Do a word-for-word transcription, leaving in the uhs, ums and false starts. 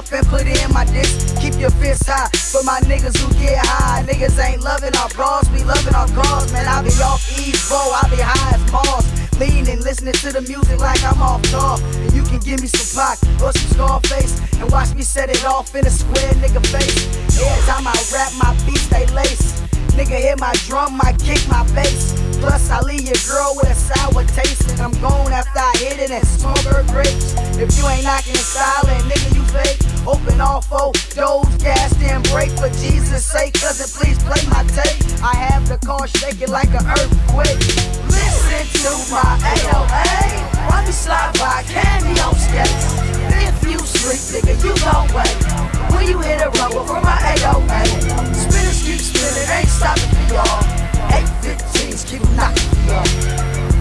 up and put it in my disc. Keep your fists high for my niggas who get high. Niggas ain't loving our bras, we loving our cars. Man, I be off Evo, I be high as Mars. Leaning, listening to the music like I'm off top. And you can give me some Pac or some Scarface and watch me set it off in a square nigga face. Every time I rap, my beats they lace. Nigga hit my drum, I kick my bass. Plus I leave your girl with a sour taste. And I'm gone after I hit it and smoke her grapes. If you ain't knocking in silent, nigga you fake. Open all four doors, gas then break. For Jesus' sake, cousin please play my tape. I have the car shaking like an earthquake. Listen to my A O A. Why me slide by candy on skates? If you sleep, nigga, you gon' wait. When you hit a rubber from my A O A. Spinners keep spinning, ain't stopping for y'all. eight fifteens keep knocking for y'all.